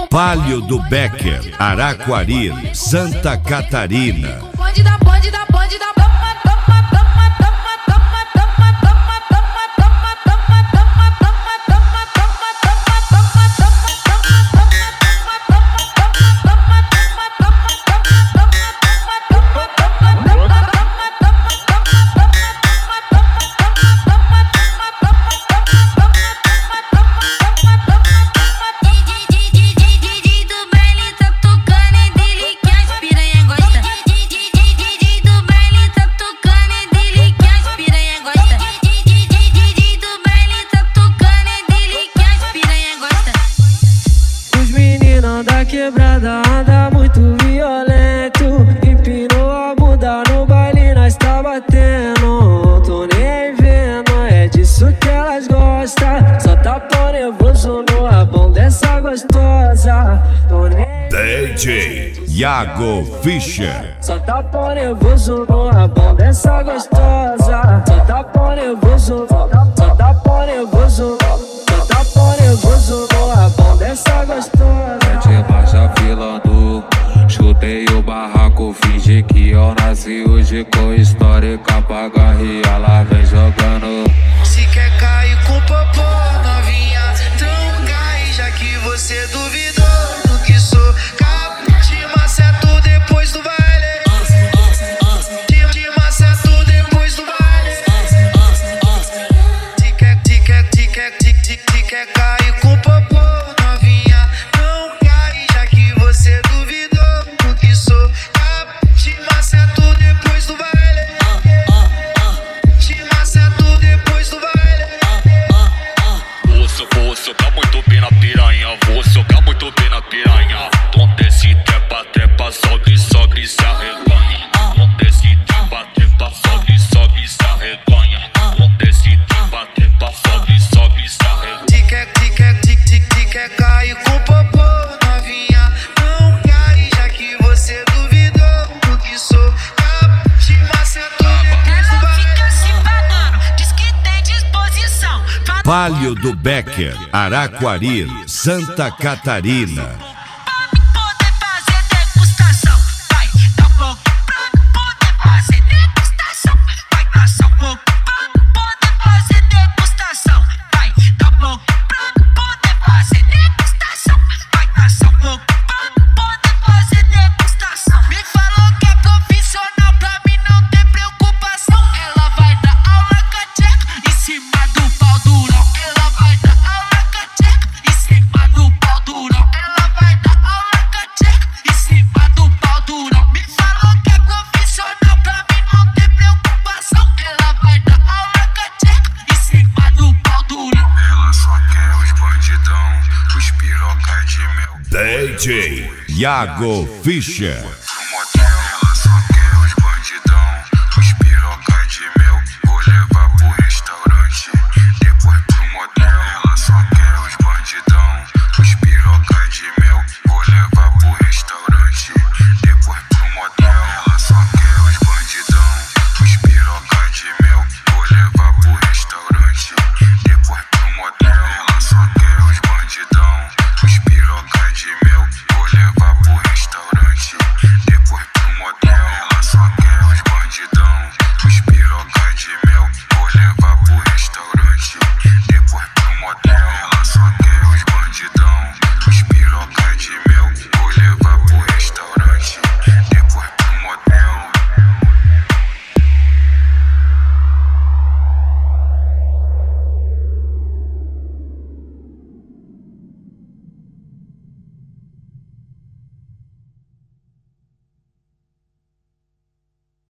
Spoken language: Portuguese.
Palio do Becker, Araquari, Santa Catarina. Quebrada anda muito violento, empinou a bunda no baile, nós tá batendo. Tô nem vendo, é disso que elas gostam. Só tá pão nervoso no rabão dessa gostosa. DJ Iago Fischer. Só tá pão nervoso no rabão dessa gostosa. Só tá pão nervoso, só tá pão nervoso, só tá pão nervoso no rabão dessa gostosa. Marcha filando, chutei o barraco, fingi que eu nasci hoje com histórica pra garre, ela vem jogando. Se quer cair com popô, novinha, então cai, já que você duvidou do que sou. Te maceto depois do baile, te maceto depois do baile. Se quer cair com popô, novinha, não cai, já que você duvidou do que sou. Te maceto depois do baile, te maceto depois do baile. Vou socar muito bem na piranha, vou socar muito bem na piranha. Tom desce, trepa, trepa, sobe, sobe, se arreganha. Tom desce, trepa, trepa, sobe, sobe, se arreganha. Tom desce, trepa, trepa, sobe, sobe, se arreganha. Quer cair com popô, novinha, não cai, já que você duvidou do que sou. Te macetou depois do baile. Ela fica se badando, diz que tem disposição. Palio do Becker, Araquari, Santa Catarina. DJ Iago Fischer. Ela só quer os bandidão, os piroca de mel. Vou levar pro restaurante, depois pro motel. Ela só quer os bandidão, os piroca de mel. Vou levar pro restaurante, depois pro motel. Ela só quer os bandidão, os piroca de mel. Vou levar pro restaurante, depois pro motel.